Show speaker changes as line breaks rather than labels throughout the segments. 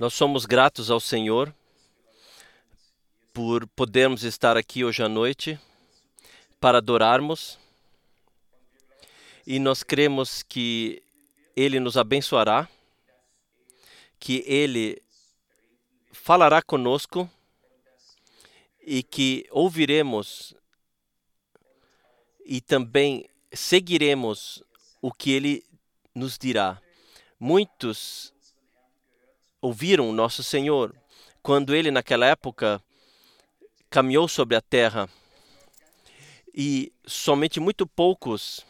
Nós somos gratos ao Senhor por podermos estar aqui hoje à noite para adorarmos e nós cremos que Ele nos abençoará, que Ele falará conosco e que ouviremos e também seguiremos o que Ele nos dirá. Muitos ouviram nosso Senhor quando Ele naquela época caminhou sobre a terra e somente muito poucos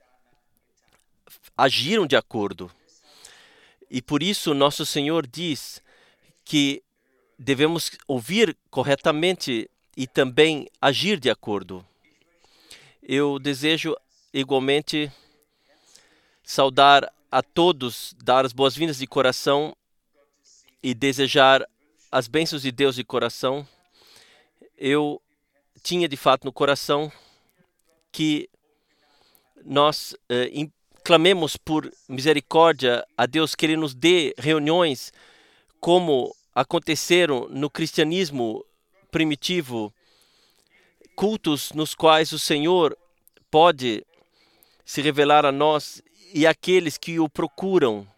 agiram de acordo. E por isso nosso Senhor diz que devemos ouvir corretamente e também agir de acordo. Eu desejo igualmente saudar a todos, dar as boas-vindas de coração e desejar as bênçãos de Deus de coração. Eu tinha de fato no coração que nós clamemos por misericórdia a Deus, que Ele nos dê reuniões como aconteceram no cristianismo primitivo, cultos nos quais o Senhor pode se revelar a nós e àqueles que o procuram.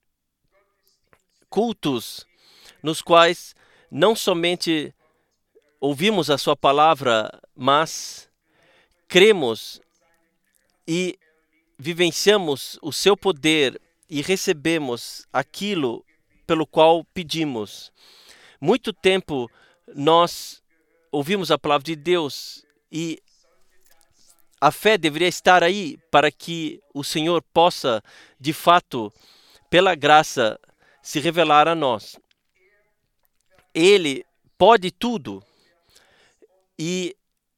Cultos nos quais não somente ouvimos a sua palavra, mas cremos e vivenciamos o seu poder e recebemos aquilo pelo qual pedimos. Muito tempo nós ouvimos a palavra de Deus e a fé deveria estar aí para que o Senhor possa, de fato, pela graça, se revelar a nós. Ele pode tudo e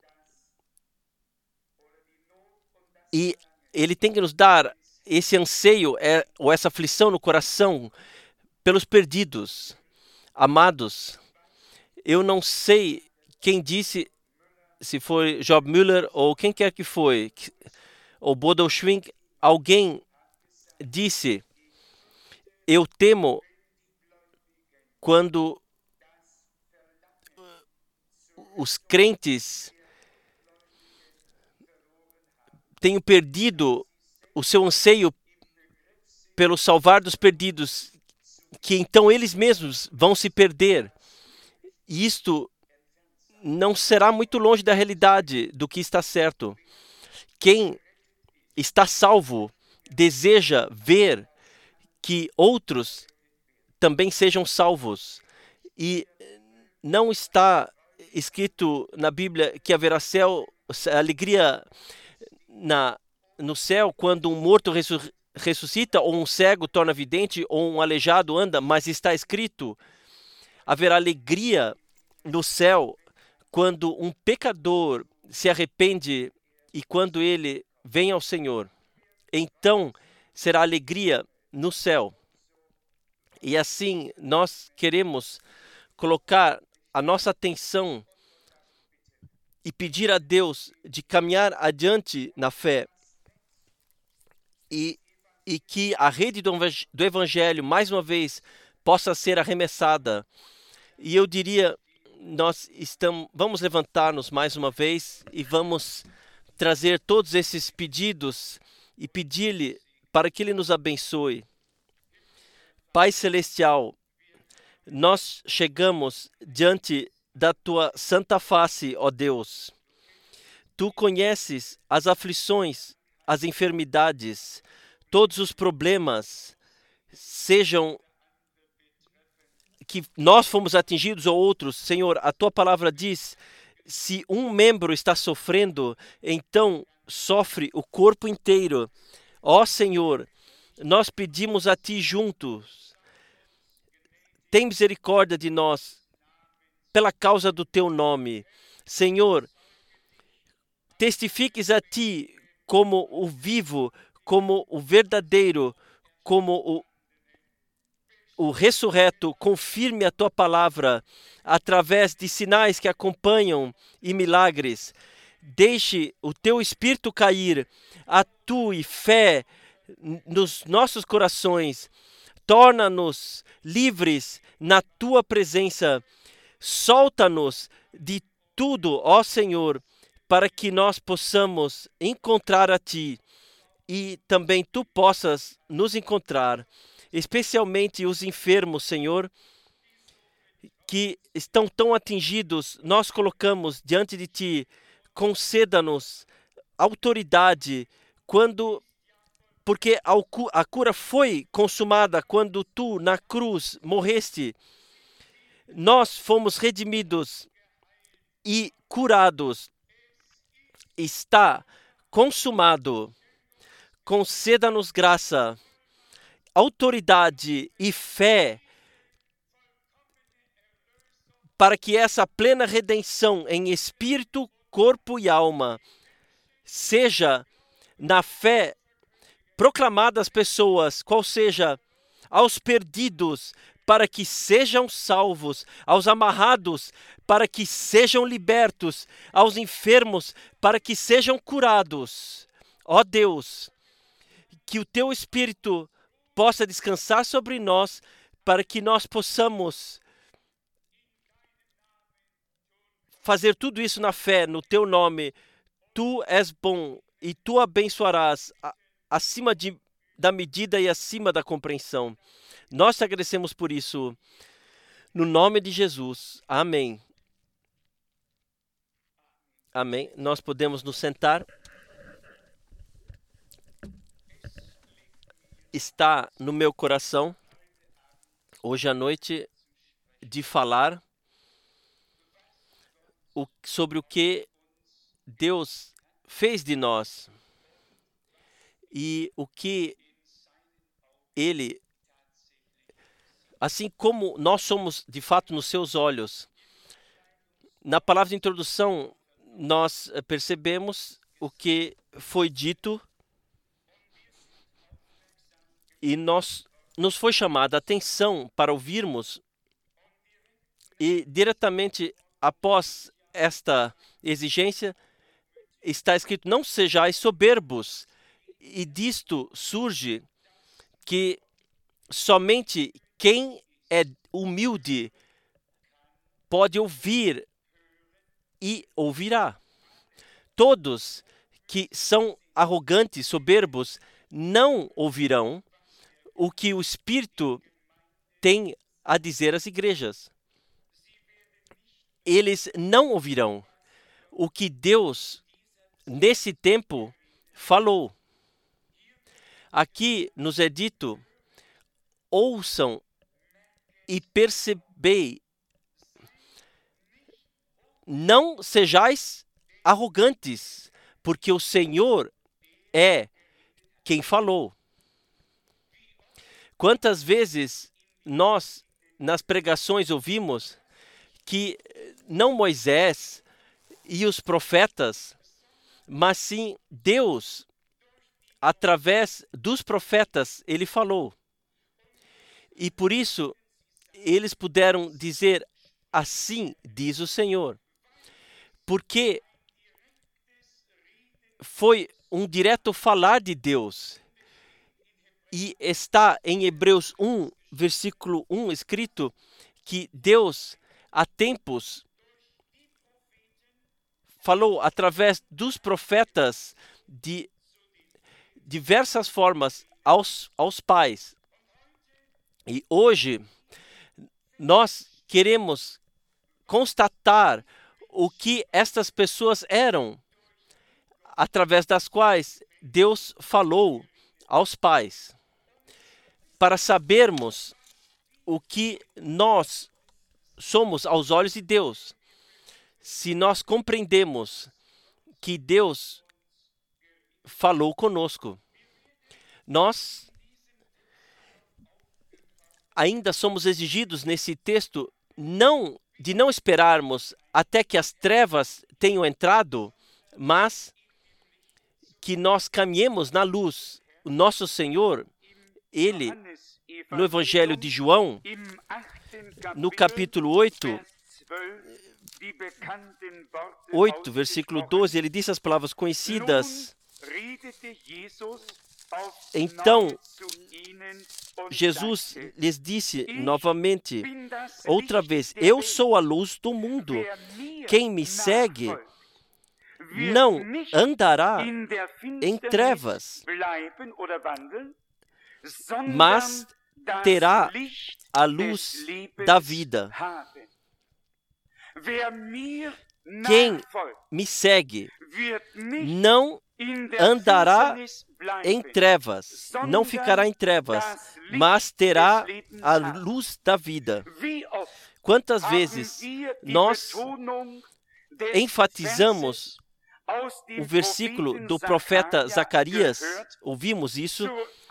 Ele tem que nos dar esse anseio ou essa aflição no coração pelos perdidos. Amados, eu não sei quem disse, se foi Job Müller ou quem quer que foi, ou Bodo Schwing, alguém disse: eu temo quando os crentes tenham perdido o seu anseio pelo salvar dos perdidos, que então eles mesmos vão se perder. E isto não será muito longe da realidade do que está certo. Quem está salvo deseja ver que outros também sejam salvos. E não está escrito na Bíblia que haverá alegria no céu quando um morto ressuscita, ou um cego torna vidente, ou um aleijado anda, mas está escrito: haverá alegria no céu quando um pecador se arrepende e quando ele vem ao Senhor. Então será alegria no céu. E assim nós queremos colocar a nossa atenção e pedir a Deus de caminhar adiante na fé e que a rede do Evangelho, mais uma vez, possa ser arremessada. E eu diria, vamos levantar-nos mais uma vez e vamos trazer todos esses pedidos e pedir-lhe para que Ele nos abençoe. Pai Celestial, nós chegamos diante da Tua santa face, ó Deus. Tu conheces as aflições, as enfermidades, todos os problemas, sejam que nós fomos atingidos ou outros. Senhor, a Tua palavra diz: se um membro está sofrendo, então sofre o corpo inteiro. Ó Senhor, nós pedimos a Ti juntos, tem misericórdia de nós, pela causa do Teu nome. Senhor, testifiques a Ti como o vivo, como o verdadeiro, como o ressurreto. Confirme a Tua palavra através de sinais que acompanham e milagres. Deixe o Teu Espírito cair, atue fé nos nossos corações. torna-nos livres na tua presença. Solta-nos de tudo, ó Senhor, para que nós possamos encontrar a Ti e também Tu possas nos encontrar, especialmente os enfermos, Senhor, que estão tão atingidos. Nós colocamos diante de Ti, conceda-nos autoridade, porque a cura foi consumada quando Tu, na cruz, morreste. Nós fomos redimidos e curados. Está consumado. Conceda-nos graça, autoridade e fé para que essa plena redenção em espírito, corpo e alma seja na fé proclamada às pessoas, qual seja aos perdidos, para que sejam salvos, aos amarrados, para que sejam libertos, aos enfermos, para que sejam curados. Ó Deus, que o Teu Espírito possa descansar sobre nós, para que nós possamos fazer tudo isso na fé, no Teu nome. Tu és bom e Tu abençoarás acima da medida e acima da compreensão. Nós te agradecemos por isso. No nome de Jesus. Amém. Amém. Nós podemos nos sentar. Está no meu coração, hoje à noite, de falar sobre o que Deus fez de nós e o que Ele, assim como nós somos de fato nos seus olhos. Na palavra de introdução, nós percebemos o que foi dito e nos foi chamada a atenção para ouvirmos, e diretamente após esta exigência está escrito: não sejais soberbos, e disto surge que somente quem é humilde pode ouvir e ouvirá. Todos que são arrogantes, soberbos, não ouvirão o que o Espírito tem a dizer às igrejas. Eles não ouvirão o que Deus, nesse tempo, falou. Aqui nos é dito: ouçam e percebei. Não sejais arrogantes, porque o Senhor é quem falou. Quantas vezes nós, nas pregações, ouvimos que não Moisés e os profetas, mas sim Deus, através dos profetas, Ele falou. E por isso, eles puderam dizer: assim diz o Senhor. Porque foi um direto falar de Deus. E está em Hebreus 1, versículo 1, escrito que Deus, há tempos, falou através dos profetas de diversas formas aos pais. E hoje, nós queremos constatar o que estas pessoas eram, através das quais Deus falou aos pais, para sabermos o que nós somos aos olhos de Deus. Se nós compreendemos que Deus falou conosco, nós ainda somos exigidos nesse texto de não esperarmos até que as trevas tenham entrado, mas que nós caminhemos na luz. O nosso Senhor, Ele, no Evangelho de João, no capítulo 8, versículo 12, Ele disse as palavras conhecidas: Então, Jesus lhes disse novamente, outra vez, eu sou a luz do mundo. Quem me segue não andará em trevas, mas terá a luz da vida. Quem me segue não andará em trevas, não ficará em trevas, mas terá a luz da vida. Quantas vezes nós enfatizamos o versículo do profeta Zacarias, ouvimos isso,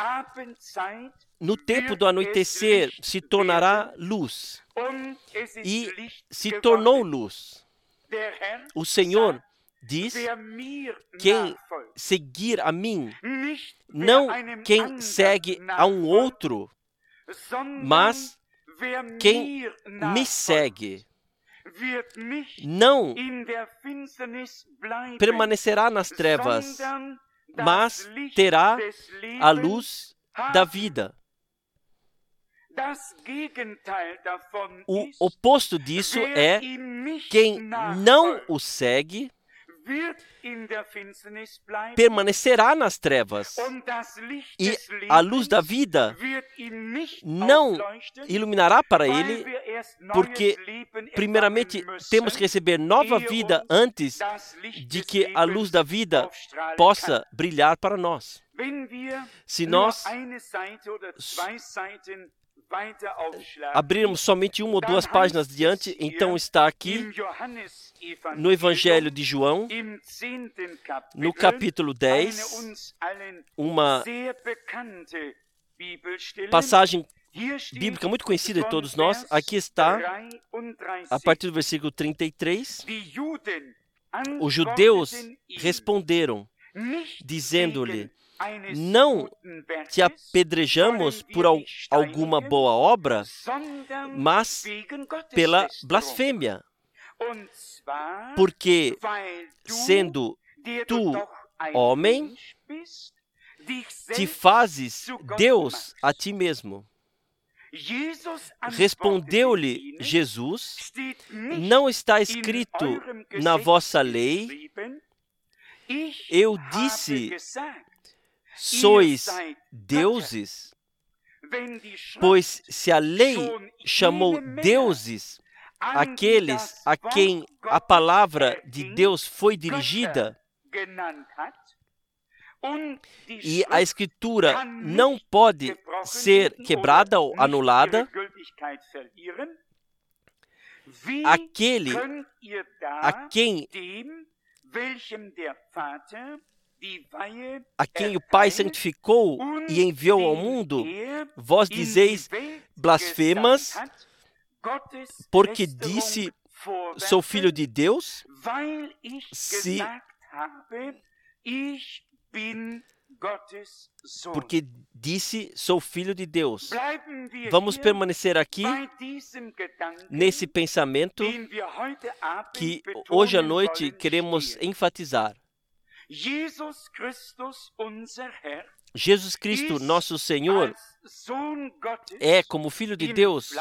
no tempo do anoitecer se tornará luz, e se tornou luz. O Senhor diz, quem seguir a mim, não quem segue a um outro, mas quem me segue, não permanecerá nas trevas, mas terá a luz da vida. O oposto disso é quem não o segue, permanecerá nas trevas, e a luz da vida não iluminará para ele, porque primeiramente temos que receber nova vida antes de que a luz da vida possa brilhar para nós. Se nós abrirmos somente uma ou duas páginas diante, então está aqui no Evangelho de João, no capítulo 10, uma passagem bíblica muito conhecida de todos nós. Aqui está, a partir do versículo 33, os judeus responderam, dizendo-lhe, não te apedrejamos por alguma boa obra, mas pela blasfêmia, porque, sendo tu homem, te fazes Deus a ti mesmo. Respondeu-lhe Jesus, não está escrito na vossa lei, eu disse, sois deuses? Pois se a lei chamou deuses aqueles a quem a palavra de Deus foi dirigida, e a Escritura não pode ser quebrada ou anulada, aquele a quem o Pai santificou e enviou ao mundo, vós dizeis blasfemas, porque disse, sou filho de Deus? Porque disse, sou filho de Deus. Vamos permanecer aqui nesse pensamento que hoje à noite queremos enfatizar. Jesus Cristo, nosso Senhor, é como Filho de Deus.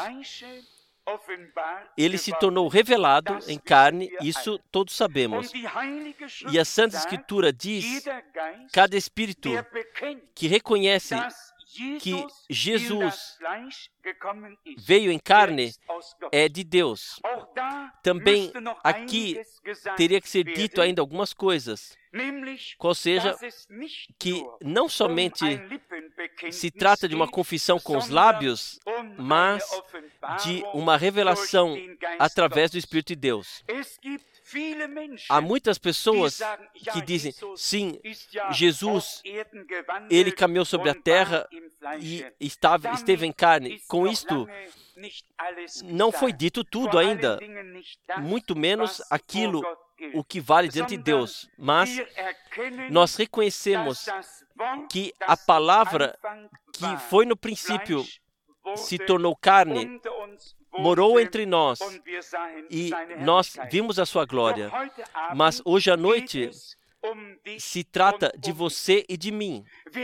Ele se tornou revelado em carne, isso todos sabemos. E a Santa Escritura diz, cada espírito que reconhece que Jesus veio em carne é de Deus. Também aqui teria que ser dito ainda algumas coisas, qual seja que não somente se trata de uma confissão com os lábios, mas de uma revelação através do Espírito de Deus. Há muitas pessoas que dizem, sim, Jesus, ele caminhou sobre a terra e esteve em carne. Com isto, não foi dito tudo ainda, muito menos aquilo o que vale diante de Deus. Mas nós reconhecemos que a palavra que foi no princípio se tornou carne, morou entre nós e nós vimos a sua glória. Mas hoje à noite se trata de você e de mim.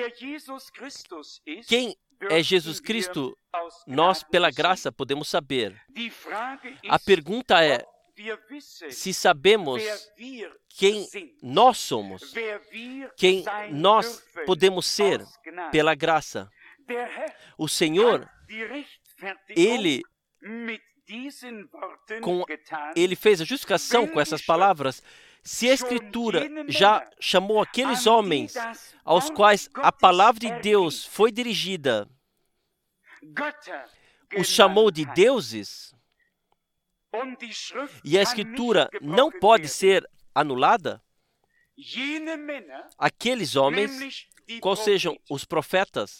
Quem é Jesus Cristo? Nós, pela graça, podemos saber. A pergunta é se sabemos quem nós somos, quem nós podemos ser pela graça. O Senhor, Ele fez a justificação com essas palavras. Se a Escritura já chamou aqueles homens aos quais a palavra de Deus foi dirigida, os chamou de deuses, e a Escritura não pode ser anulada, aqueles homens, quais sejam os profetas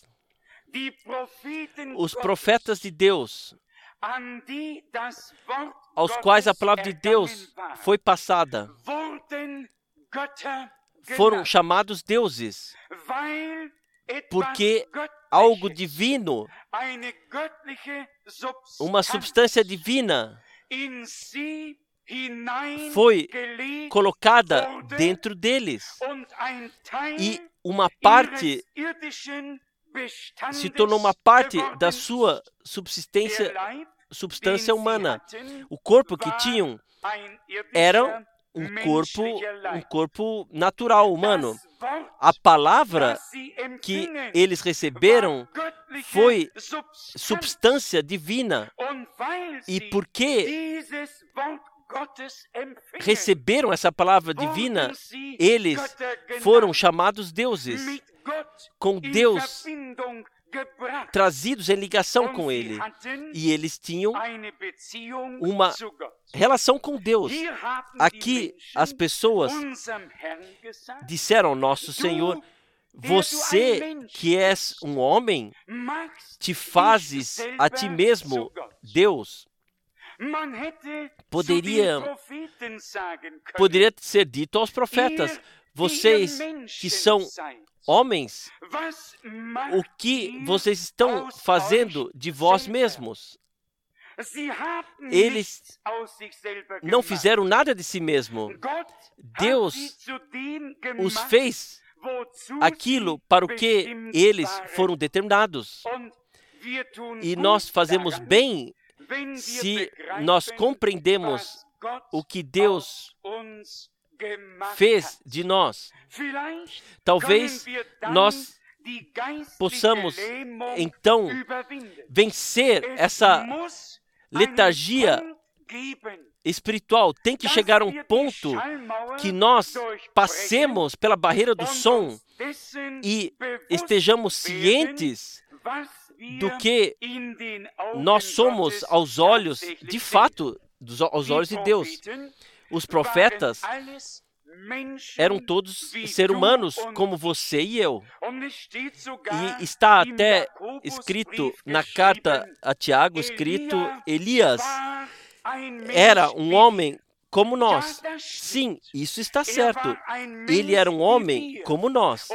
de Deus, aos quais a palavra de Deus foi passada, foram chamados deuses, porque algo divino, uma substância divina, foi colocada dentro deles, e uma parte se tornou uma parte da sua substância humana. O corpo que tinham era um corpo natural, humano. A palavra que eles receberam foi substância divina. E porque receberam essa palavra divina, eles foram chamados deuses, com Deus, trazidos em ligação com Ele. E eles tinham uma relação com Deus. Aqui as pessoas disseram ao nosso Senhor: você que és um homem, te fazes a ti mesmo Deus. Poderia ser dito aos profetas: vocês que são homens, o que vocês estão fazendo de vós mesmos? Eles não fizeram nada de si mesmo. Deus os fez aquilo para o que eles foram determinados. E nós fazemos bem se nós compreendemos o que Deus fez de nós. Talvez nós possamos, então, vencer essa letargia espiritual. Tem que chegar a um ponto que nós passemos pela barreira do som e estejamos cientes do que nós somos aos olhos, de fato, aos olhos de Deus. Os profetas eram todos seres humanos, como você e eu. E está até escrito na carta a Tiago, escrito: Elias era um homem como nós. Sim, isso está certo. Ele era um homem como nós.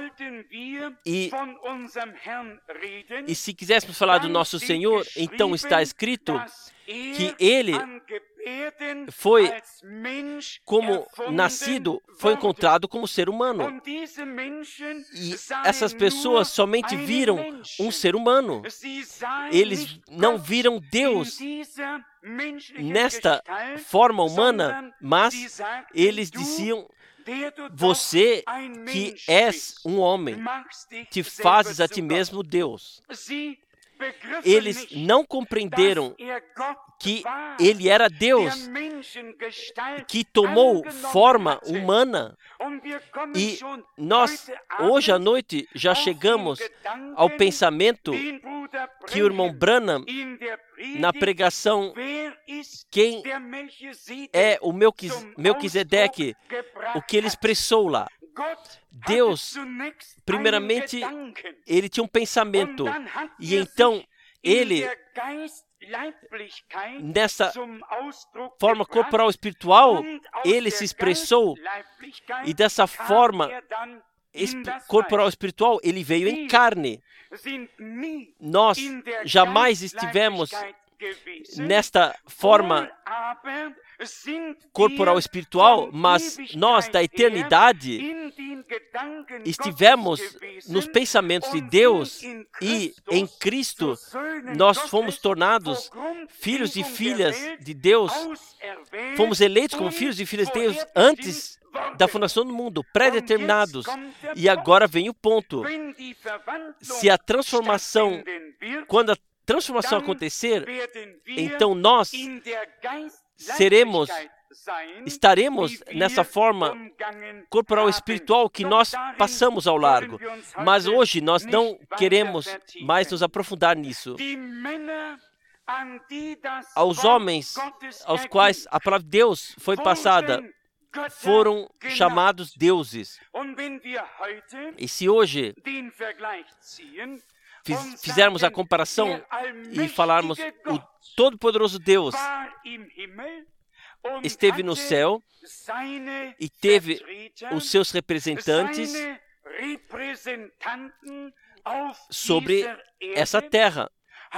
E se quiséssemos falar do nosso Senhor, então está escrito que ele foi como nascido, foi encontrado como ser humano. E essas pessoas somente viram um ser humano. Eles não viram Deus nesta forma humana, mas eles diziam: você que és um homem, te fazes a ti mesmo Deus. Eles não compreenderam que ele era Deus, que tomou forma humana. E nós, hoje à noite, já chegamos ao pensamento que o irmão Branham, na pregação, quem é o Melquisedeque, o que ele expressou lá. Deus, primeiramente, ele tinha um pensamento, e então ele, nessa forma corporal espiritual, ele se expressou, e dessa forma corporal espiritual, ele veio em carne. Nós jamais estivemos nesta forma corporal espiritual, mas nós da eternidade estivemos nos pensamentos de Deus e em Cristo nós fomos tornados filhos e filhas de Deus, fomos eleitos como filhos e filhas de Deus antes da fundação do mundo, pré-determinados. E agora vem o ponto. Se a transformação, quando a transformação acontecer, então nós estaremos nessa forma corporal espiritual que nós passamos ao largo. Mas hoje nós não queremos mais nos aprofundar nisso. Aos homens aos quais a palavra de Deus foi passada, foram chamados deuses. E se hoje fizermos a comparação e falarmos o Todo-Poderoso Deus esteve no céu e teve os seus representantes sobre essa terra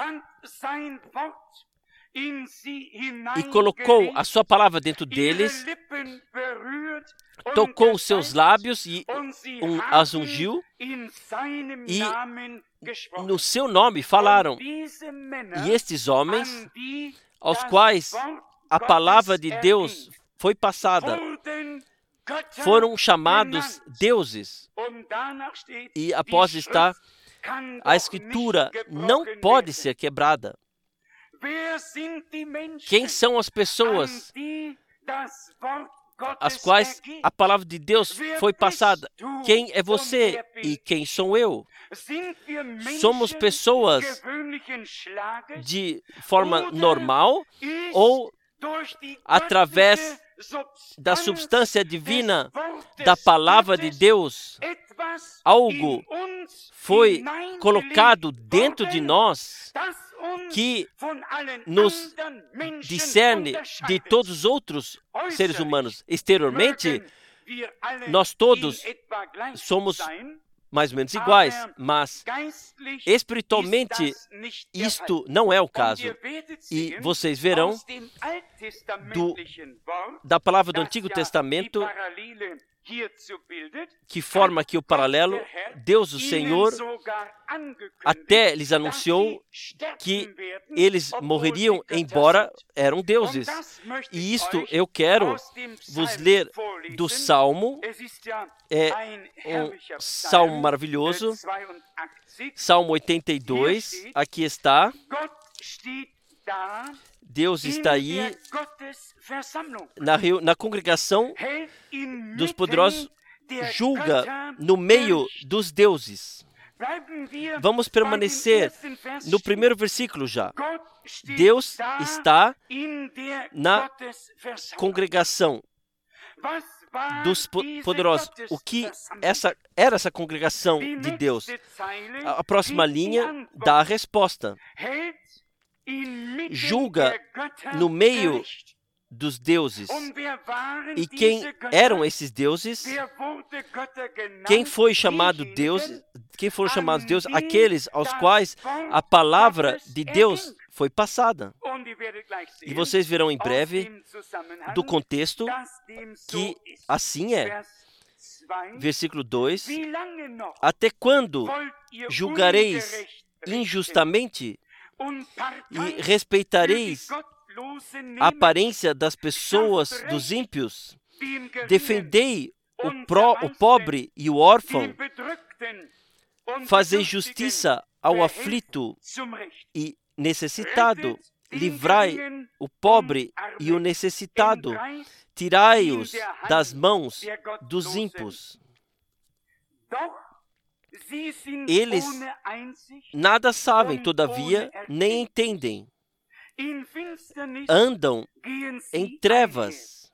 e colocou a sua palavra dentro deles, tocou os seus lábios e as ungiu e no seu nome falaram. E estes homens, aos quais a palavra de Deus foi passada, foram chamados deuses. E após estar, a Escritura não pode ser quebrada. Quem são as pessoas às quais a palavra de Deus foi passada? Quem é você e quem sou eu? Somos pessoas de forma normal ou através da substância divina da palavra de Deus, algo foi colocado dentro de nós que nos discerne de todos os outros seres humanos. Exteriormente, nós todos somos mais ou menos iguais, mas espiritualmente isto não é o caso. E vocês verão da palavra do Antigo Testamento que forma aqui o paralelo. Deus, o Senhor, até lhes anunciou que eles morreriam, embora eram deuses. E isto eu quero vos ler do Salmo, é um Salmo maravilhoso, Salmo 82, aqui está. Deus está aí na congregação dos poderosos, julga no meio dos deuses. Vamos permanecer no primeiro versículo já. Deus está na congregação dos poderosos. O que era essa congregação de Deus? A próxima linha dá a resposta. Julga no meio dos deuses. E quem eram esses deuses? Quem foi chamado Deus? Quem foram chamados Deus? Aqueles aos quais a palavra de Deus foi passada. E vocês verão em breve do contexto que assim é. Versículo 2: Até quando julgareis injustamente e respeitareis a aparência das pessoas dos ímpios? Defendei o pobre e o órfão, fazei justiça ao aflito e necessitado, livrai o pobre e o necessitado, tirai-os das mãos dos ímpios. Eles nada sabem, todavia, nem entendem. Andam em trevas.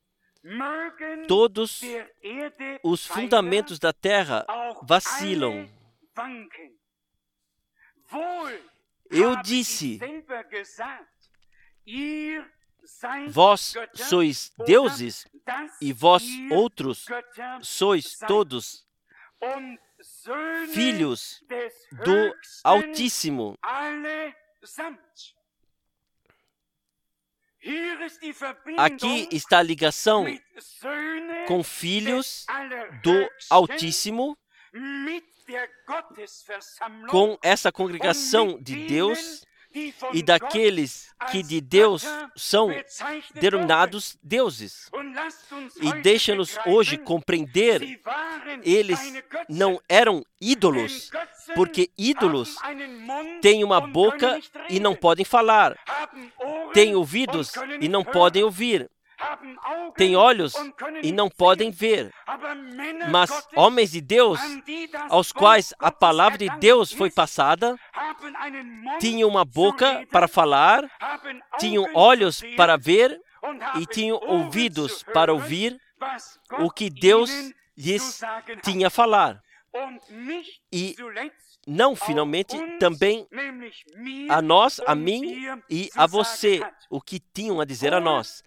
Todos os fundamentos da terra vacilam. Eu disse: vós sois deuses, e vós outros sois todos filhos do Altíssimo. Aqui está a ligação com filhos do Altíssimo, com essa congregação de Deus e daqueles que de Deus são denominados deuses. E deixa-nos hoje compreender, eles não eram ídolos, porque ídolos têm uma boca e não podem falar, têm ouvidos e não podem ouvir, têm olhos e não podem ver. Mas homens de Deus, aos quais a palavra de Deus foi passada, tinham uma boca para falar, tinham olhos para ver e tinham ouvidos para ouvir o que Deus lhes tinha a falar. E não, finalmente, também a nós, a mim e a você, o que tinham a dizer a nós.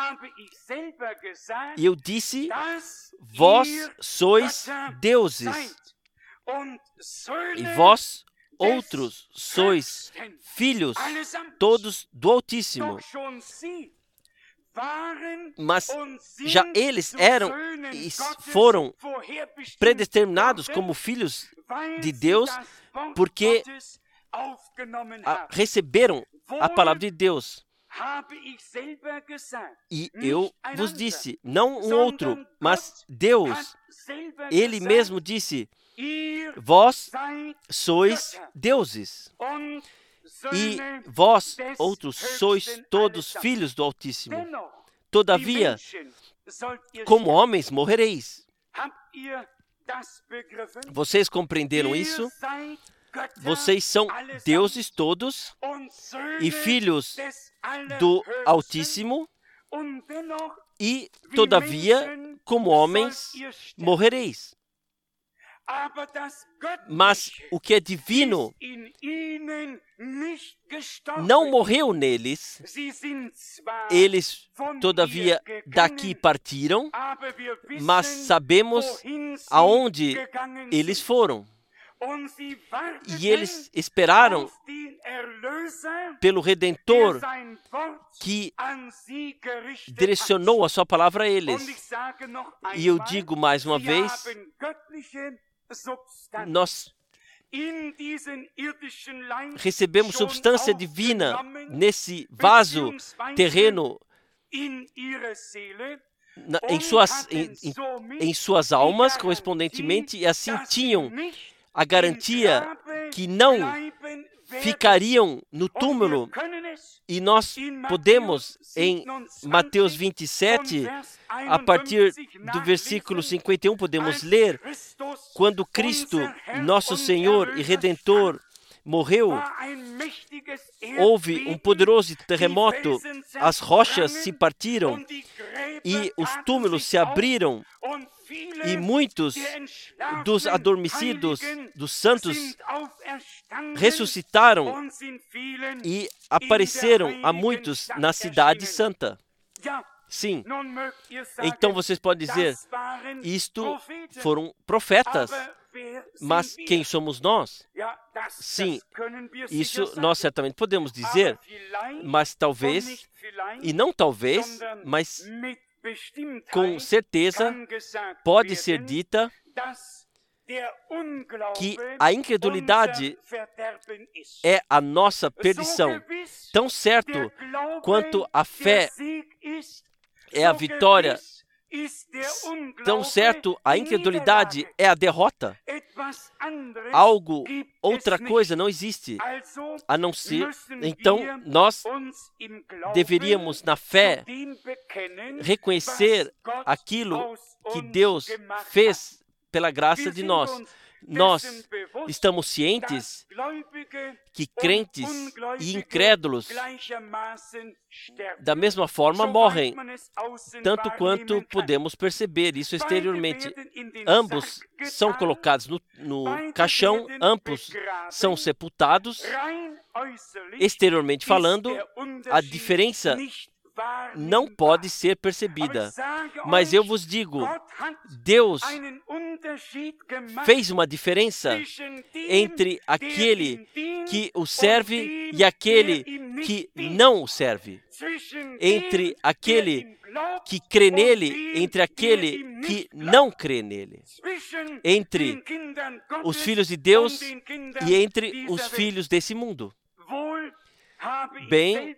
E eu disse, vós sois deuses, e vós outros sois filhos, todos do Altíssimo. Mas já eles eram e foram predeterminados como filhos de Deus, porque receberam a palavra de Deus. E eu vos disse, não um outro, mas Deus, Ele mesmo disse, vós sois deuses, e vós outros sois todos filhos do Altíssimo. Todavia, como homens morrereis. Vocês compreenderam isso? Vocês são deuses todos e filhos do Altíssimo, e todavia, como homens, morrereis. Mas o que é divino não morreu neles. Eles, todavia, daqui partiram, mas sabemos aonde eles foram. E eles esperaram pelo Redentor que direcionou a sua palavra a eles. E eu digo mais uma vez, nós recebemos substância divina nesse vaso terreno em suas almas, correspondentemente, e assim tinham a garantia que não ficariam no túmulo. E nós podemos, em Mateus 27, a partir do versículo 51, podemos ler, quando Cristo, nosso Senhor e Redentor, morreu, houve um poderoso terremoto, as rochas se partiram e os túmulos se abriram, e muitos dos adormecidos, dos santos, ressuscitaram e apareceram a muitos na cidade santa. Sim. Então vocês podem dizer, isto foram profetas. Mas quem somos nós? Sim, isso nós certamente podemos dizer, mas talvez, e não talvez, mas com certeza pode ser dita que a incredulidade é a nossa perdição. Tão certo quanto a fé é a vitória, tão certo a incredulidade é a derrota. Outra coisa não existe, a não ser, então nós deveríamos na fé reconhecer aquilo que Deus fez pela graça de nós. Nós estamos cientes que crentes e incrédulos da mesma forma morrem, tanto quanto podemos perceber isso exteriormente. Ambos são colocados no caixão, ambos são sepultados. Exteriormente falando, a diferença não pode ser percebida. Mas eu vos digo, Deus fez uma diferença entre aquele que o serve e aquele que não o serve, entre aquele que crê nele, entre aquele que não crê nele, entre os filhos de Deus e entre os filhos desse mundo. Bem,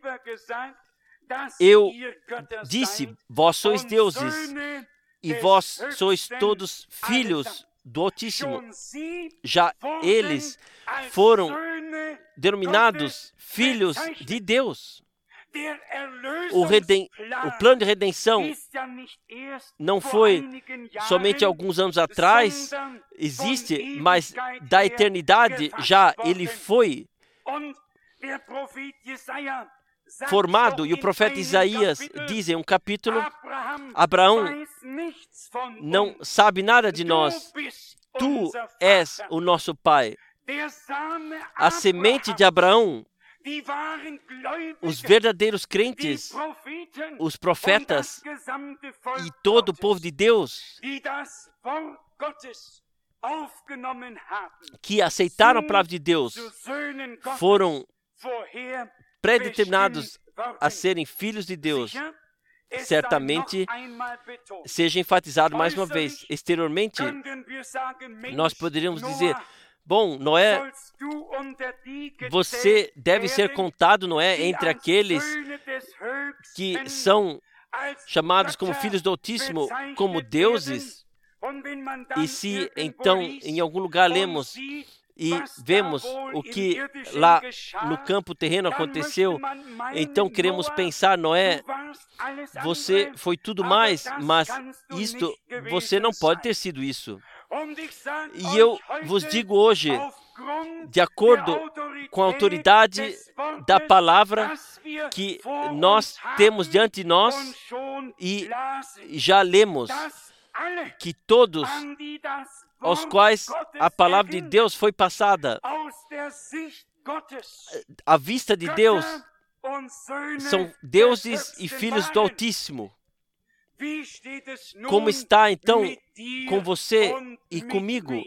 eu disse, vós sois deuses, e vós sois todos filhos do Altíssimo. Já eles foram denominados filhos de Deus. O plano de redenção não foi somente alguns anos atrás, existe, mas da eternidade já ele foi formado. E o profeta Isaías diz em um capítulo: Abraão não sabe nada de nós, tu és o nosso pai. A semente de Abraão, os verdadeiros crentes, os profetas e todo o povo de Deus que aceitaram a palavra de Deus foram predeterminados a serem filhos de Deus. Certamente seja enfatizado mais uma vez. Exteriormente, nós poderíamos dizer: bom, Noé, você deve ser contado, Noé, entre aqueles que são chamados como filhos do Altíssimo, como deuses. E se então em algum lugar lemos e vemos o que lá no campo terreno aconteceu, então queremos pensar: Noé, você foi tudo mais, mas isto, você não pode ter sido isso. E eu vos digo hoje, de acordo com a autoridade da palavra que nós temos diante de nós e já lemos, que todos aos quais a palavra de Deus foi passada, à vista de Deus, são deuses e filhos do Altíssimo. Como está então com você e comigo?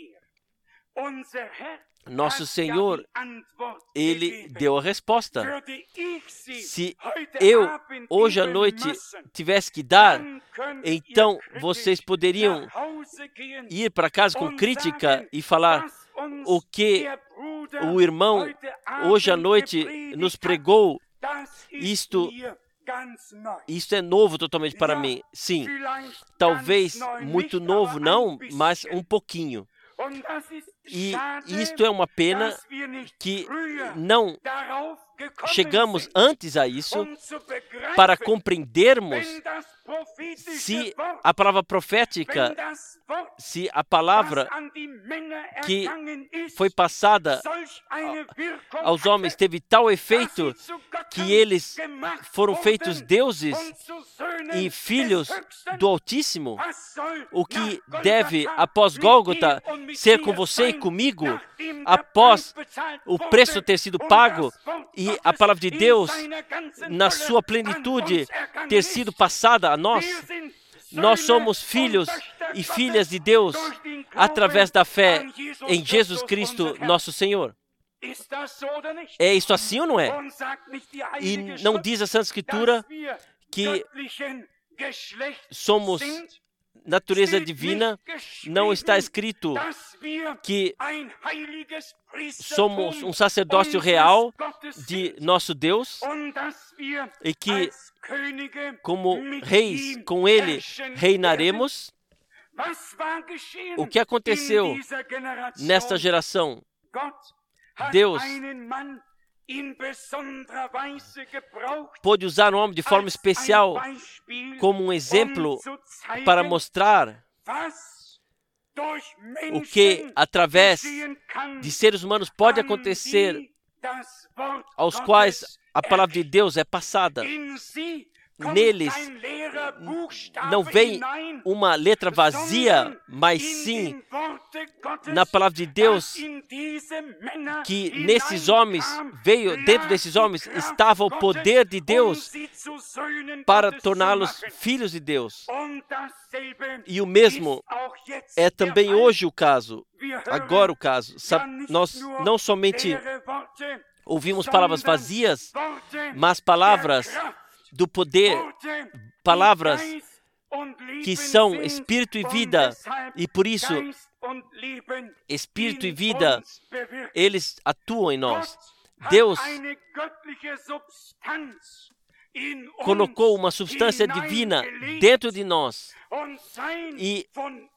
Nosso Senhor, Ele deu a resposta. Se eu, hoje à noite, tivesse que dar, então vocês poderiam ir para casa com crítica e falar: o que o irmão hoje à noite nos pregou, isto é novo totalmente para mim. Sim, talvez muito novo não, mas um pouquinho. E isto é uma pena que não chegamos antes a isso para compreendermos se a palavra profética, se a palavra que foi passada aos homens teve tal efeito que eles foram feitos deuses e filhos do Altíssimo. O que deve, após Gólgota, ser com você e comigo, após o preço ter sido pago e a palavra de Deus, na sua plenitude, ter sido passada a nós? Nós somos filhos e filhas de Deus através da fé em Jesus Cristo, nosso Senhor. É isso assim ou não é? E não diz a Santa Escritura que somos natureza divina? Não está escrito que somos um sacerdócio real de nosso Deus e que, como reis, com Ele reinaremos? O que aconteceu nesta geração? Deus pôde usar um homem de forma especial como um exemplo para mostrar o que, através de seres humanos, pode acontecer, aos quais a palavra de Deus é passada. Neles não vem uma letra vazia, mas sim na palavra de Deus, que nesses homens, dentro desses homens, estava o poder de Deus para torná-los filhos de Deus. E o mesmo é também hoje o caso, agora o caso. Nós não somente ouvimos palavras vazias, mas palavras do poder, palavras que são Espírito e vida, e por isso, Espírito e vida, eles atuam em nós. Deus colocou uma substância divina dentro de nós, e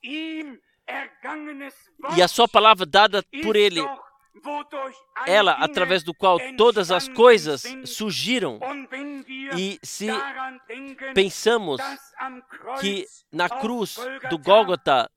a sua palavra dada por Ele, ela, através do qual todas as coisas surgiram. E se pensamos que na cruz do Gólgota,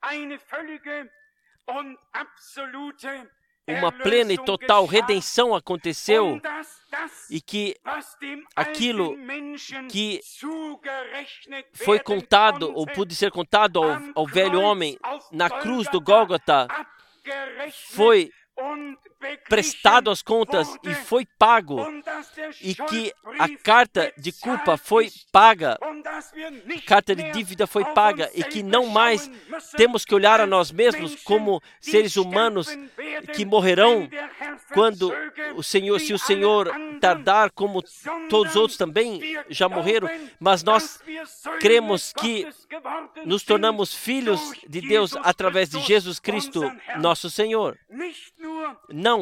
uma plena e total redenção aconteceu, e que aquilo que foi contado, ou pôde ser contado ao velho homem na cruz do Gólgota, foi prestado às contas e foi pago, e que a carta de culpa foi paga, a carta de dívida foi paga, e que não mais temos que olhar a nós mesmos como seres humanos que morrerão quando se o Senhor tardar, como todos os outros também já morreram, mas nós cremos que nos tornamos filhos de Deus através de Jesus Cristo, nosso Senhor. Não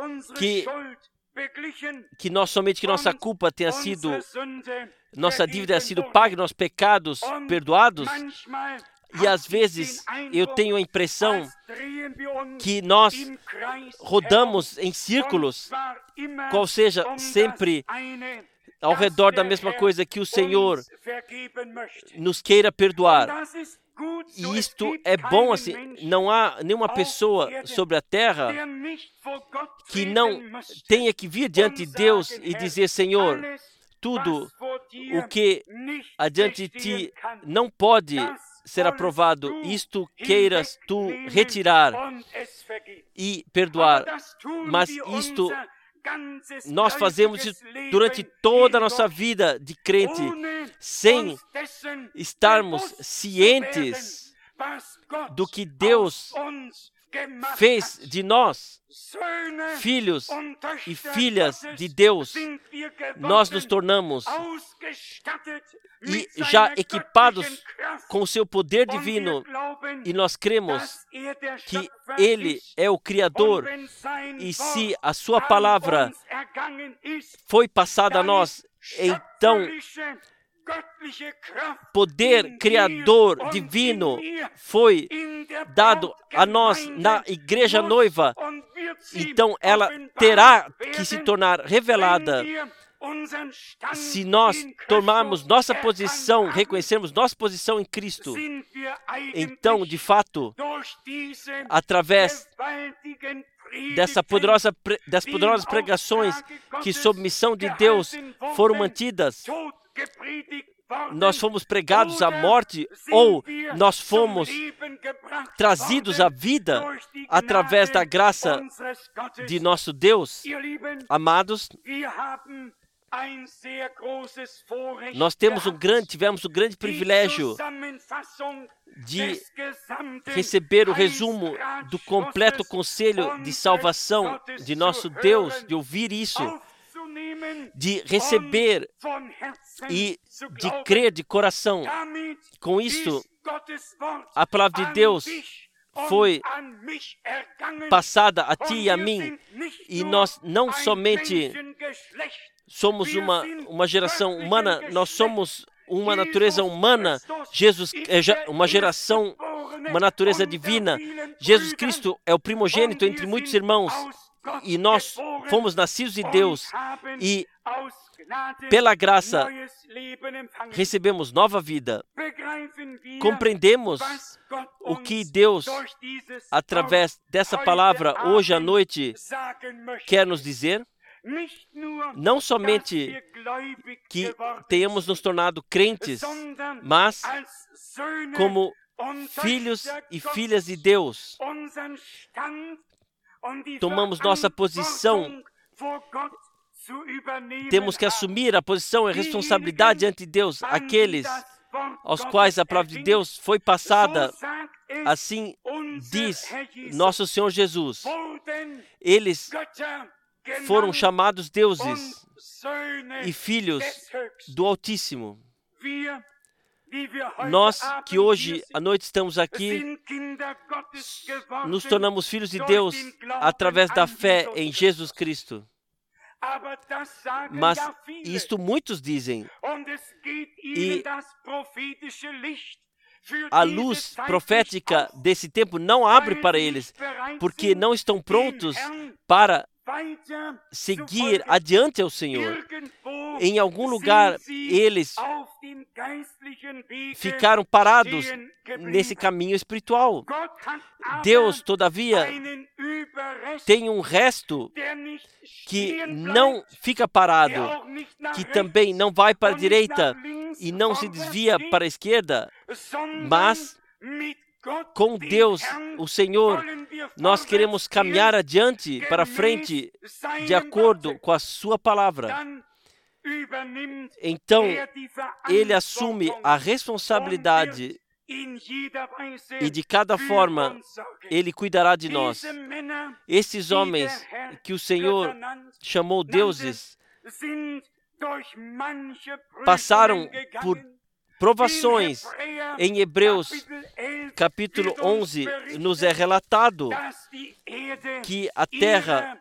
que nossa culpa tenha sido, nossa dívida tenha sido paga, nossos pecados perdoados. E às vezes eu tenho a impressão que nós rodamos em círculos, qual seja, sempre ao redor da mesma coisa, que o Senhor nos queira perdoar. E isto é bom assim. Não há nenhuma pessoa sobre a terra que não tenha que vir diante de Deus e dizer: Senhor, tudo o que adiante de ti não pode ser aprovado, isto queiras tu retirar e perdoar. Mas isto nós fazemos isso durante toda a nossa vida de crente, sem estarmos cientes do que Deus fez de nós, filhos e filhas de Deus. Nós nos tornamos e já equipados com o seu poder divino, e nós cremos que Ele é o Criador, e se a sua palavra foi passada a nós, então poder criador divino foi dado a nós na igreja noiva, então ela terá que se tornar revelada. Se nós tomarmos nossa posição, reconhecermos nossa posição em Cristo, então, de fato, através das poderosas pregações que, sob missão de Deus, foram mantidas, nós fomos pregados à morte, ou nós fomos trazidos à vida através da graça de nosso Deus. Amados, nós tivemos um grande privilégio de receber o resumo do completo conselho de salvação de nosso Deus, de ouvir isso, de receber e de crer de coração. Com isso, a palavra de Deus foi passada a ti e a mim, e nós não somente somos uma geração humana, nós somos uma natureza humana. Jesus é uma geração, uma natureza divina. Jesus Cristo é o primogênito entre muitos irmãos, e nós fomos nascidos de Deus, e pela graça recebemos nova vida. Compreendemos o que Deus, através dessa palavra, hoje à noite, quer nos dizer? Não somente que tenhamos nos tornado crentes, mas como filhos e filhas de Deus. Tomamos nossa posição, temos que assumir a posição e a responsabilidade diante de Deus, aqueles aos quais a palavra de Deus foi passada. Assim diz nosso Senhor Jesus: eles foram chamados deuses e filhos do Altíssimo. Nós que hoje à noite estamos aqui, nos tornamos filhos de Deus através da fé em Jesus Cristo. Mas isto muitos dizem, e a luz profética desse tempo não abre para eles, porque não estão prontos para seguir adiante ao Senhor. Em algum lugar, eles ficaram parados nesse caminho espiritual. Deus, todavia, tem um resto que não fica parado, que também não vai para a direita e não se desvia para a esquerda, mas com Deus, o Senhor, nós queremos caminhar adiante, para frente, de acordo com a sua palavra. Então, Ele assume a responsabilidade e de cada forma Ele cuidará de nós. Esses homens que o Senhor chamou deuses passaram por provações. Em Hebreus capítulo 11 nos é relatado que a terra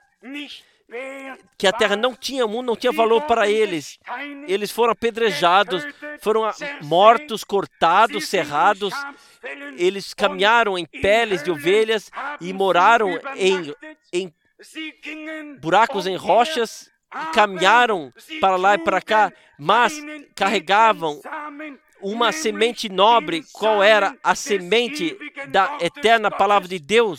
não tinha valor para eles. Eles foram apedrejados, foram mortos, cortados, serrados. Eles caminharam em peles de ovelhas e moraram em buracos em rochas, e caminharam para lá e para cá, mas carregavam uma semente nobre. Qual era a semente da eterna palavra de Deus?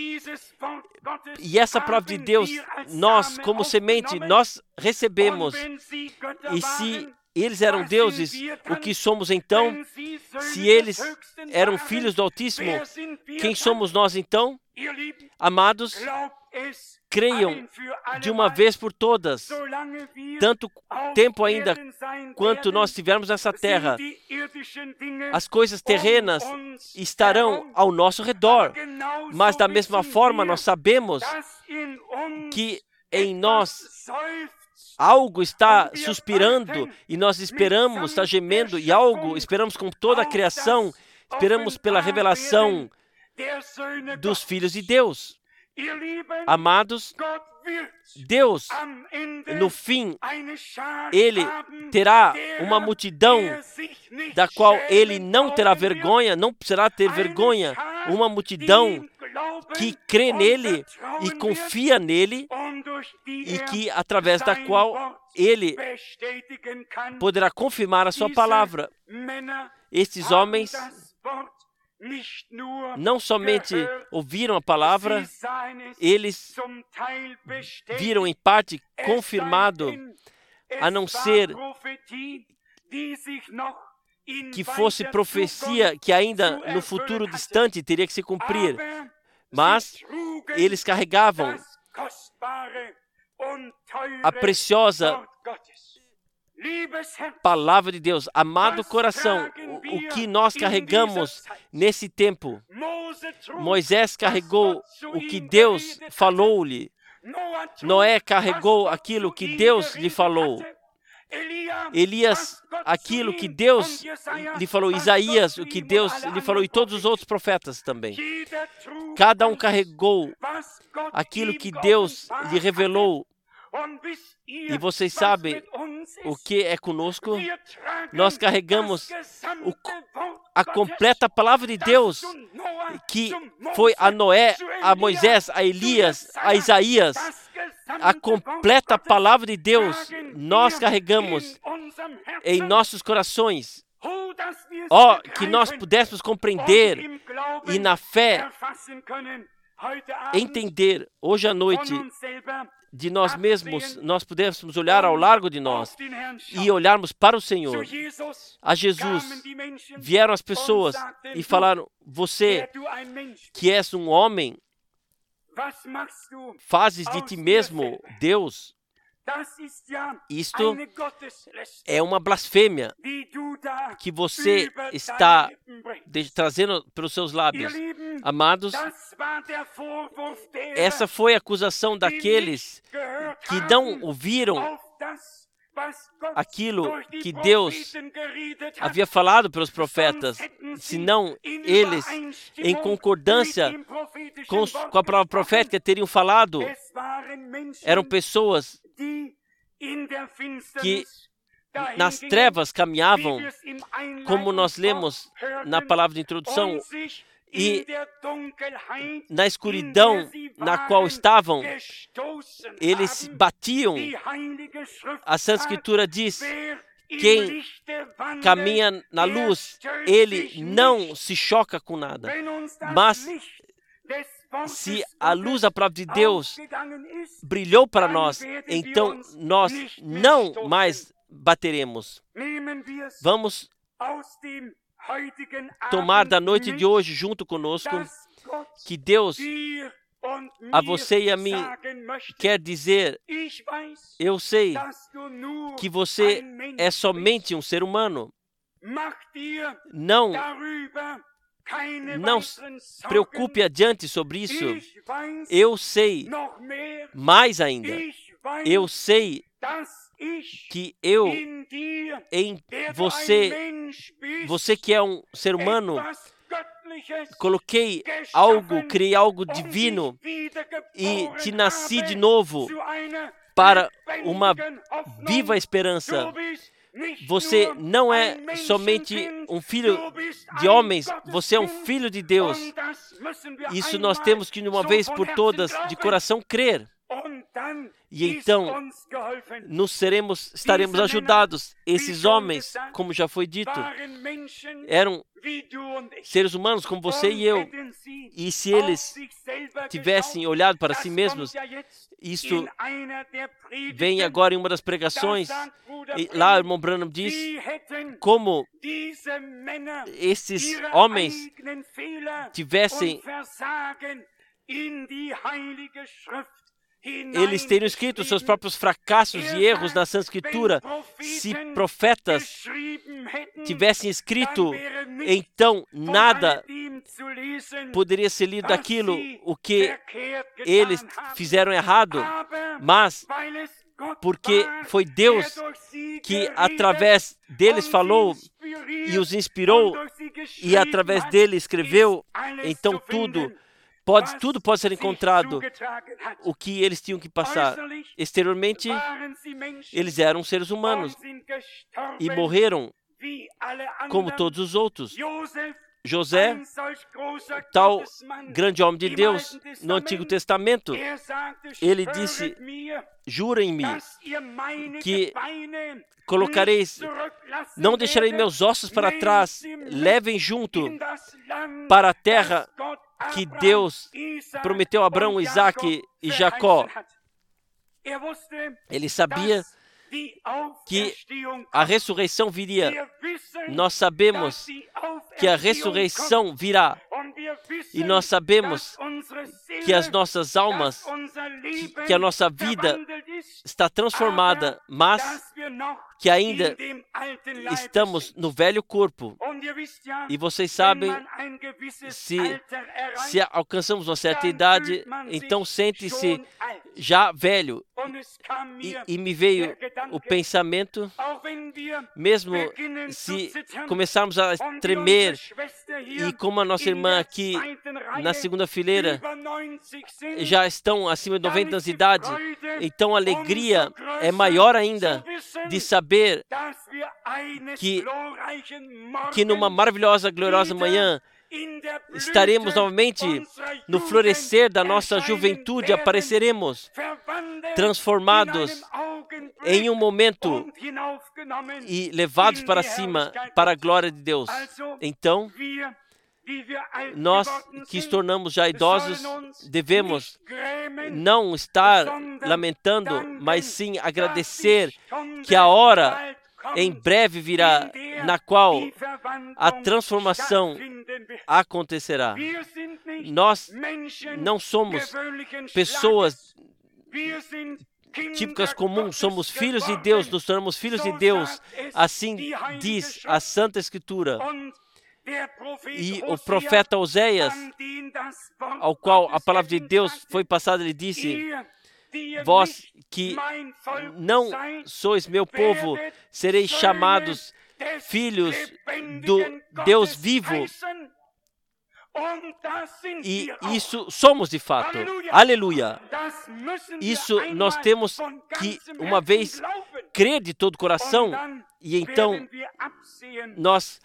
E essa palavra de Deus, nós como semente, nós recebemos. E se eles eram deuses, o que somos então? Se eles eram filhos do Altíssimo, quem somos nós então? Amados, creiam de uma vez por todas, tanto tempo ainda quanto nós estivermos nessa terra, as coisas terrenas estarão ao nosso redor, mas da mesma forma nós sabemos que em nós algo está suspirando e nós esperamos, está gemendo, e algo esperamos com toda a criação, esperamos pela revelação dos filhos de Deus. Amados, Deus, no fim, Ele terá uma multidão da qual Ele não terá vergonha, não precisará ter vergonha, uma multidão que crê nele e confia nele e que, através da qual Ele poderá confirmar a sua palavra. Estes homens não somente ouviram a palavra, eles viram em parte confirmado, a não ser que fosse profecia que ainda no futuro distante teria que se cumprir. Mas eles carregavam a preciosa palavra de Deus. Amado coração, o que nós carregamos nesse tempo? Moisés carregou o que Deus falou-lhe. Noé carregou aquilo que Deus lhe falou. Elias, aquilo que Deus lhe falou. Isaías, o que Deus lhe falou. E todos os outros profetas também. Cada um carregou aquilo que Deus lhe revelou. E vocês sabem o que é conosco? Nós carregamos a completa palavra de Deus, que foi a Noé, a Moisés, a Elias, a Isaías. A completa palavra de Deus nós carregamos em nossos corações. Oh, que nós pudéssemos compreender e na fé entender hoje à noite de nós mesmos, nós pudéssemos olhar ao largo de nós e olharmos para o Senhor. A Jesus vieram as pessoas e falaram: você que és um homem, fazes de ti mesmo Deus? Isto é uma blasfêmia que você está trazendo pelos seus lábios. Amados, essa foi a acusação daqueles que não ouviram aquilo que Deus havia falado pelos profetas, senão eles, em concordância com a palavra profética, teriam falado. Eram pessoas que nas trevas caminhavam, como nós lemos na palavra de introdução, e na escuridão na qual estavam, eles batiam. A Santa Escritura diz: quem caminha na luz, ele não se choca com nada. Mas se a luz da palavra de Deus brilhou para nós, então nós não mais bateremos. Vamos tomar da noite de hoje junto conosco que Deus a você e a mim quer dizer: eu sei que você é somente um ser humano. Não se preocupe adiante sobre isso. Eu sei mais ainda. Eu sei que eu em você que é um ser humano, criei algo divino e te nasci de novo para uma viva esperança. Você não é somente um filho de homens, você é um filho de Deus. Isso nós temos que, de uma vez por todas, de coração crer. E então estaremos ajudados. Esses homens, como já foi dito, eram seres humanos como você e eu. E se eles tivessem olhado para si mesmos, isso vem agora em uma das pregações. E lá o irmão Branham diz como esses homens tivessem, eles teriam escrito seus próprios fracassos e erros na Santa Escritura. Se profetas tivessem escrito, então nada poderia ser lido daquilo o que eles fizeram errado. Mas porque foi Deus que através deles falou e os inspirou e através dele escreveu, então tudo pode ser encontrado, o que eles tinham que passar. Exteriormente, eles eram seres humanos e morreram como todos os outros. José, tal grande homem de Deus no Antigo Testamento, ele disse: jurem-me que não deixarei meus ossos para trás, levem junto para a terra que Deus prometeu a Abraão, Isaque e Jacó. Ele sabia que a ressurreição viria. Nós sabemos que a ressurreição virá. E nós sabemos que as nossas almas, que a nossa vida está transformada, mas que ainda estamos no velho corpo. E vocês sabem, se alcançamos uma certa idade, então sente-se já velho. E me veio o pensamento, mesmo se começarmos a tremer, e como a nossa irmã aqui na segunda fileira já estão acima de 90 anos de idade, então a alegria é maior ainda de saber que numa maravilhosa, gloriosa manhã estaremos novamente no florescer da nossa juventude, apareceremos transformados em um momento e levados para cima para a glória de Deus. Então, nós que nos tornamos já idosos, devemos não estar lamentando, mas sim agradecer que a hora em breve virá, na qual a transformação acontecerá. Nós não somos pessoas típicas comuns, somos filhos de Deus, nos tornamos filhos de Deus. Assim diz a Santa Escritura. E o profeta Oséias, ao qual a palavra de Deus foi passada, ele disse: vós que não sois meu povo, sereis chamados filhos do Deus vivo. E isso somos de fato. Aleluia! Isso nós temos que, uma vez, crer de todo o coração, e então nós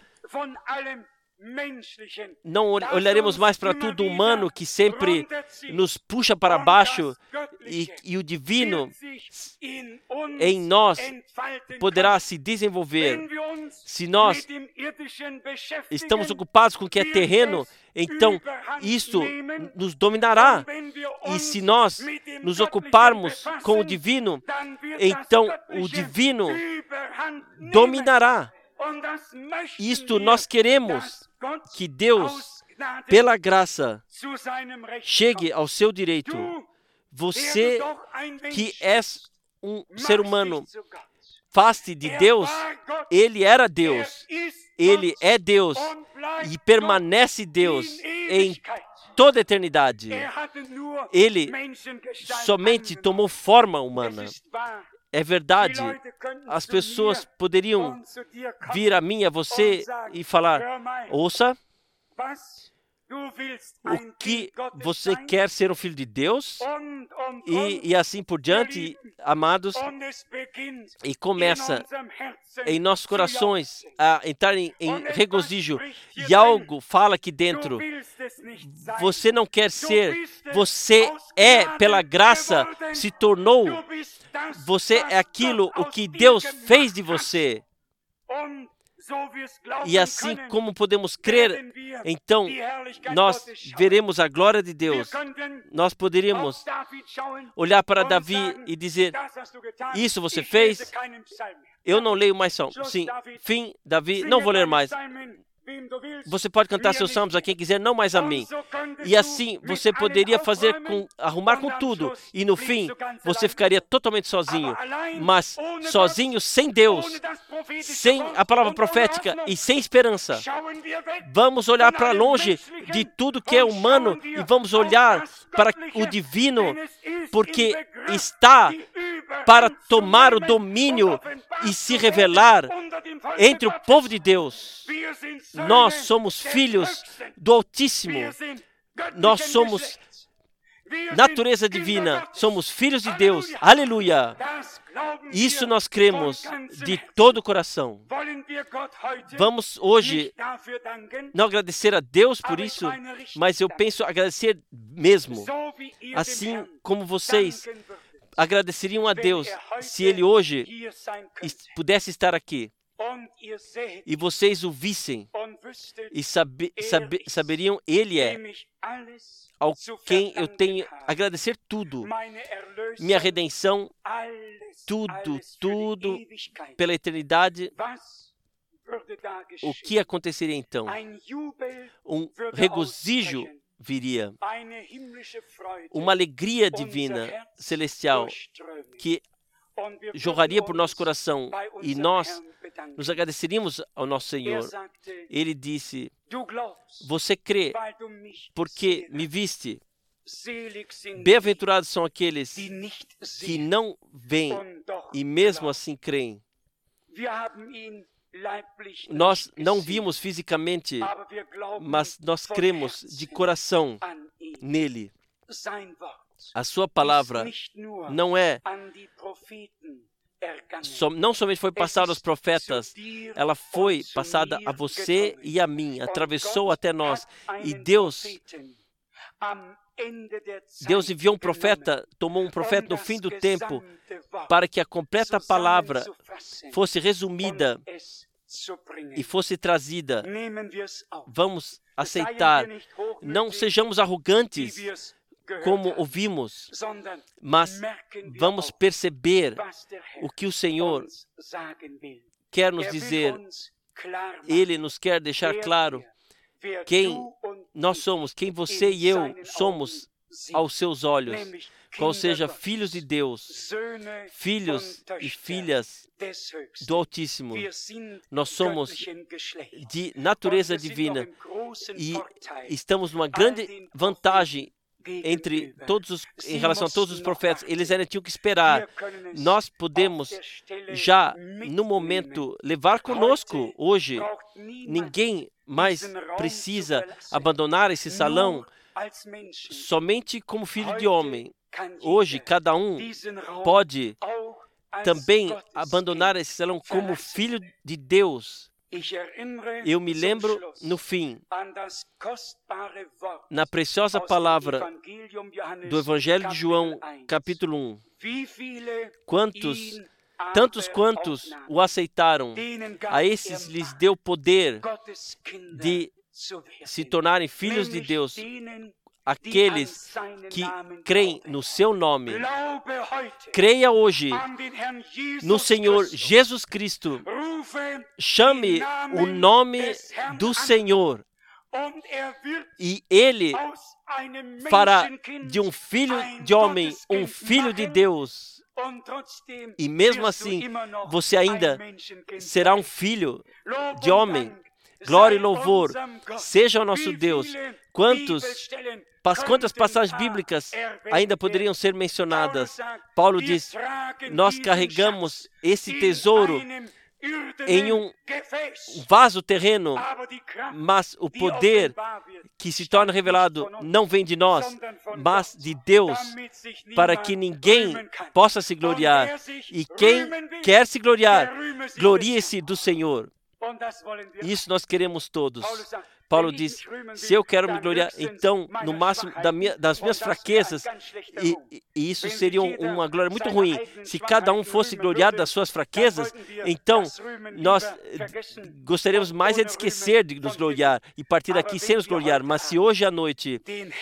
não olharemos mais para tudo humano que sempre nos puxa para baixo, e o divino em nós poderá se desenvolver. Se nós estamos ocupados com o que é terreno, então isso nos dominará. E se nós nos ocuparmos com o divino, então o divino dominará. Isto nós queremos, que Deus, pela graça, chegue ao seu direito. Você que és um ser humano, face de Deus, ele era Deus, ele é Deus e permanece Deus em toda a eternidade. Ele somente tomou forma humana. É verdade, as pessoas poderiam vir a mim, a você, e falar: ouça, o que você quer ser um filho de Deus? E assim por diante, amados, e começa em nossos corações a entrar em regozijo, e algo fala aqui dentro: você não quer ser, você é, pela graça, se tornou, você é aquilo o que Deus fez de você. E assim como podemos crer, então nós veremos a glória de Deus. Nós poderíamos olhar para Davi e dizer: isso você fez? Eu não leio mais salmos. Sim, fim, Davi, não vou ler mais. Você pode cantar seus salmos a quem quiser, não mais a mim. E assim você poderia arrumar com tudo, e no fim você ficaria totalmente sozinho. Mas sozinho, sem Deus, sem a palavra profética e sem esperança. Vamos olhar para longe de tudo que é humano e vamos olhar para o divino, porque está para tomar o domínio e se revelar entre o povo de Deus. Nós somos filhos do Altíssimo. Nós somos natureza divina. Somos filhos de Deus. Aleluia! Isso nós cremos de todo o coração. Vamos hoje não agradecer a Deus por isso, mas eu penso agradecer mesmo. Assim como vocês agradeceriam a Deus se Ele hoje pudesse estar aqui e vocês o vissem e saberiam Ele é ao quem eu tenho a agradecer tudo, minha redenção, tudo pela eternidade. O que aconteceria então? Um regozijo viria, uma alegria divina, celestial, que jorraria por nosso coração, e nós nos agradeceríamos ao nosso Senhor. Ele disse: você crê porque me viste. Bem-aventurados são aqueles que não veem e mesmo assim creem. Nós não vimos fisicamente, mas nós cremos de coração nele. A sua palavra não somente foi passada aos profetas, ela foi passada a você e a mim, atravessou até nós. E Deus enviou um profeta, tomou um profeta no fim do tempo, para que a completa palavra fosse resumida e fosse trazida. Vamos aceitar. Não sejamos arrogantes, como ouvimos, mas vamos perceber o que o Senhor quer nos dizer. Ele nos quer deixar claro quem nós somos, quem você e eu somos aos seus olhos. qual seja filhos de Deus, filhos e filhas do Altíssimo. Nós somos de natureza divina e estamos numa grande vantagem em relação a todos os profetas. Eles ainda tinham que esperar. Nós podemos já no momento levar conosco hoje. Ninguém mais precisa abandonar esse salão somente como filho de homem. Hoje cada um pode também abandonar esse salão como filho de Deus. Eu me lembro, no fim, na preciosa palavra do Evangelho de João, capítulo 1. Tantos quantos o aceitaram, a esses lhes deu poder de se tornarem filhos de Deus, aqueles que creem no seu nome. Creia hoje no Senhor Jesus Cristo. Chame o nome do Senhor e Ele fará de um filho de homem um filho de Deus. E mesmo assim, você ainda será um filho de homem. Glória e louvor seja o nosso Deus. Quantas passagens bíblicas ainda poderiam ser mencionadas? Paulo diz, nós carregamos esse tesouro em um vaso terreno, mas o poder que se torna revelado não vem de nós, mas de Deus, para que ninguém possa se gloriar. E quem quer se gloriar, glorie-se do Senhor. Isso nós queremos todos. Paulo diz, se eu quero me gloriar, então, no máximo das minhas fraquezas, e isso seria uma glória muito ruim. Se cada um fosse gloriar das suas fraquezas, então nós gostaríamos mais de esquecer de nos gloriar e partir daqui sem nos gloriar. Mas se hoje à noite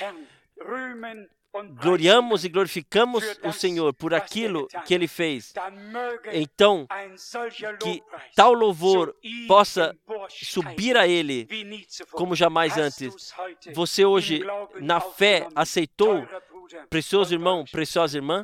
gloriamos e glorificamos o Senhor por aquilo que Ele fez, então que tal louvor possa subir a Ele como jamais antes. Você hoje, na fé, aceitou, precioso irmão, preciosa irmã?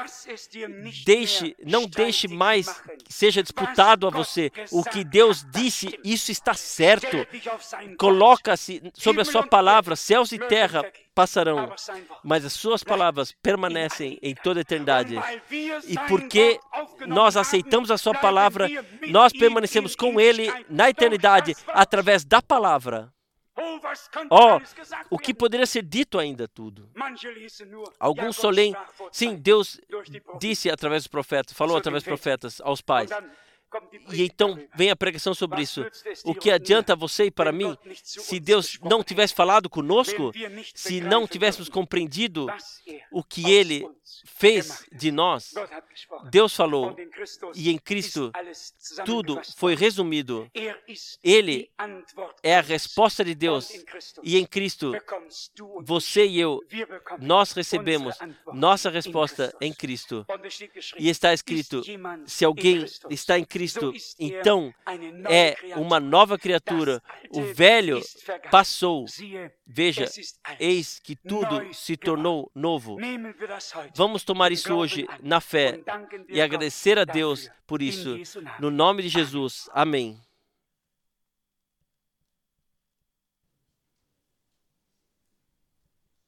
Não deixe mais que seja disputado a você. O que Deus disse, isso está certo. Coloca-se sobre a sua palavra, céus e terra passarão, mas as suas palavras permanecem em toda a eternidade. E porque nós aceitamos a sua palavra, nós permanecemos com Ele na eternidade através da palavra. O que poderia ser dito ainda tudo? Alguns só leem. Sim, Deus disse através dos profetas, falou através dos profetas aos pais. E então vem a pregação sobre isso. O que adianta a você e para mim, se Deus não tivesse falado conosco, se não tivéssemos compreendido o que Ele fez de nós? Deus falou, e em Cristo tudo foi resumido. Ele é a resposta de Deus, e em Cristo você e eu, nós recebemos nossa resposta em Cristo. E está escrito, se alguém está em Cristo, então é uma nova criatura. O velho passou. Veja, eis que tudo se tornou novo. Vamos tomar isso hoje na fé e agradecer a Deus por isso. No nome de Jesus. Amém.